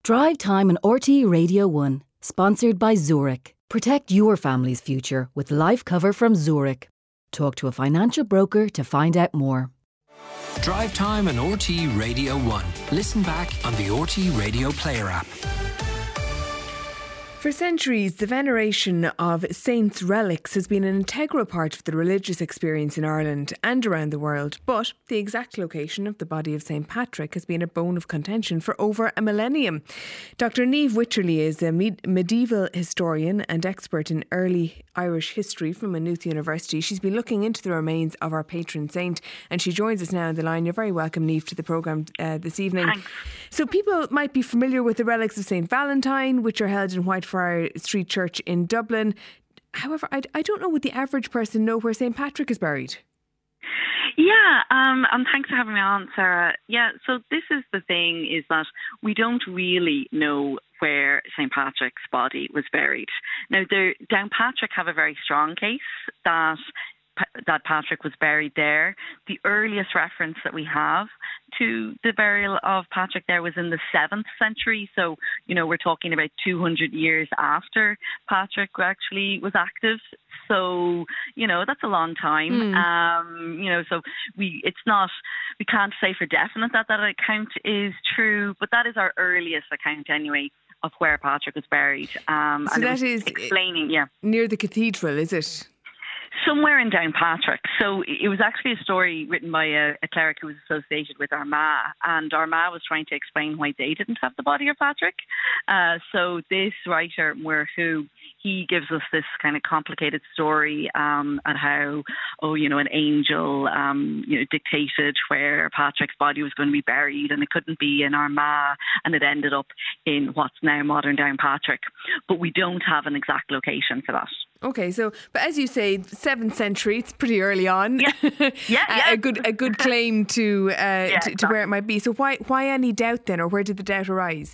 Drive Time on RTE Radio 1, sponsored by Zurich. Protect your family's future with life cover from Zurich. Talk to a financial broker to find out more. Drive Time on RTE Radio 1. Listen back on the RTE Radio Player app. For centuries, the veneration of saints' relics has been an integral part of the religious experience in Ireland and around the world. But the exact location of the body of St Patrick has been a bone of contention for over a millennium. Dr. Niamh Wycherley is a medieval historian and expert in early Irish history from Maynooth University. She's been looking into the remains of our patron saint, and she joins us now on the line. You're very welcome, Niamh, to the programme this evening. Thanks. So people might be familiar with the relics of St Valentine, which are held in Whitefriar Street Church in Dublin. However, I don't know, would the average person know where St Patrick is buried? Yeah, and thanks for having me on, Sarah. Yeah, so this is the thing, is that we don't really know where St Patrick's body was buried. Now, Downpatrick have a very strong case that Patrick was buried there. The earliest reference that we have to the burial of Patrick there was in the 7th century. So, we're talking about 200 years after Patrick actually was active. So, that's a long time. So we can't say for definite that account is true, but that is our earliest account anyway of where Patrick was buried. So and that is explaining, near the cathedral, is it? Somewhere in Downpatrick. So it was actually a story written by a cleric who was associated with Armagh, and Armagh was trying to explain why they didn't have the body of Patrick. So this writer, Muirchú, he gives us this kind of complicated story at how, an angel, dictated where Patrick's body was going to be buried, and it couldn't be in Armagh, and it ended up in what's now modern Downpatrick. But we don't have an exact location for that. Okay, but as you say, 7th century, it's pretty early on. Yeah. A good claim to where it might be. So why any doubt then, or where did the doubt arise?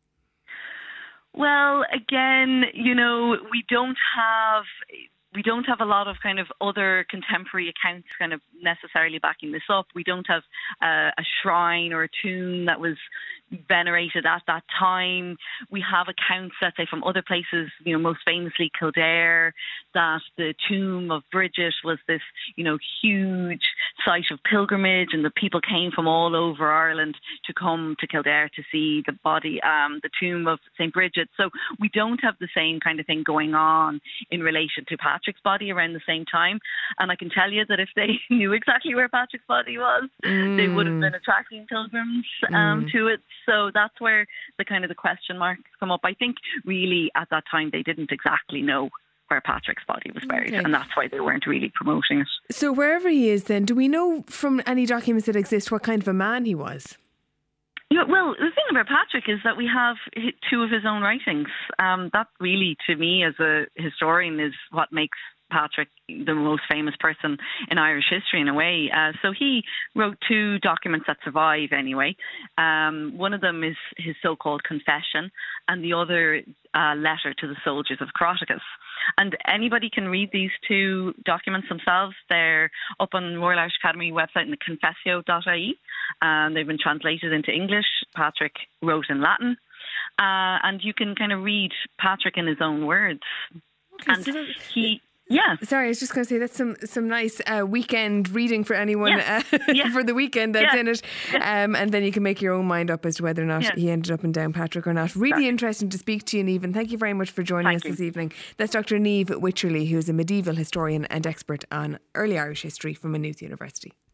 Well, again, we don't have a lot of kind of other contemporary accounts kind of necessarily backing this up. We don't have a shrine or a tomb that was venerated at that time. We have accounts, let's say, from other places, most famously Kildare, that the tomb of Bridget was this, huge site of pilgrimage, and the people came from all over Ireland to come to Kildare to see the body, the tomb of St. Bridget. So we don't have the same kind of thing going on in relation to Patrick's body around the same time. And I can tell you that if they knew exactly where Patrick's body was, they would have been attracting pilgrims to it. So that's where the kind of the question marks come up. I think really at that time they didn't exactly know where Patrick's body was buried, and that's why they weren't really promoting it. So wherever he is then, do we know from any documents that exist what kind of a man he was? Well, the thing about Patrick is that we have 2 of his own writings. That really, to me as a historian, is what makes Patrick the most famous person in Irish history in a way. So he wrote 2 documents that survive anyway. One of them is his so-called confession, and the other letter to the soldiers of Croticus. And anybody can read these 2 documents themselves. They're up on the Royal Irish Academy website in the confessio.ie. They've been translated into English. Patrick wrote in Latin. And you can kind of read Patrick in his own words. Okay, and he... Yeah. Sorry, I was just going to say that's some nice weekend reading for anyone for the weekend that's in it. And then you can make your own mind up as to whether or not he ended up in Downpatrick or not. Really interesting to speak to you, Niamh, and thank you very much for joining us this evening. That's Dr. Niamh Wycherley, who's a medieval historian and expert on early Irish history from Maynooth University.